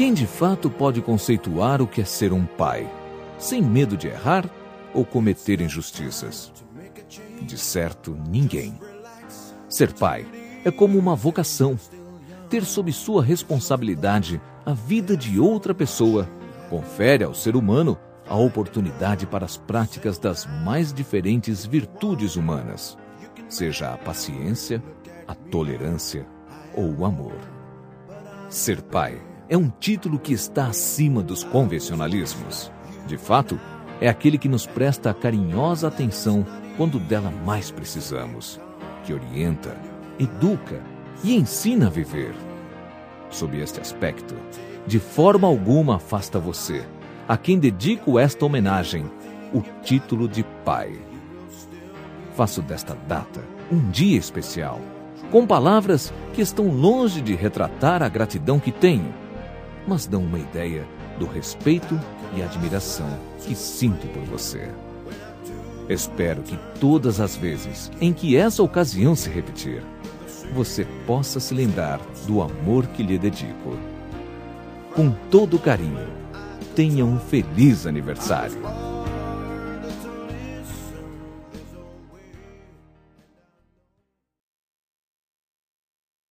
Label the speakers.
Speaker 1: Quem de fato pode conceituar o que é ser um pai, sem medo de errar ou cometer injustiças? De certo, ninguém. Ser pai é como uma vocação. Ter sob sua responsabilidade a vida de outra pessoa confere ao ser humano a oportunidade para as práticas das mais diferentes virtudes humanas, seja a paciência, a tolerância ou o amor. Ser pai é um título que está acima dos convencionalismos. De fato, é aquele que nos presta a carinhosa atenção quando dela mais precisamos, que orienta, educa e ensina a viver. Sob este aspecto, de forma alguma afasta você, a quem dedico esta homenagem, o título de pai. Faço desta data um dia especial, com palavras que estão longe de retratar a gratidão que tenho, mas dão uma ideia do respeito e admiração que sinto por você. Espero que todas as vezes em que essa ocasião se repetir, você possa se lembrar do amor que lhe dedico. Com todo carinho, tenha um feliz aniversário.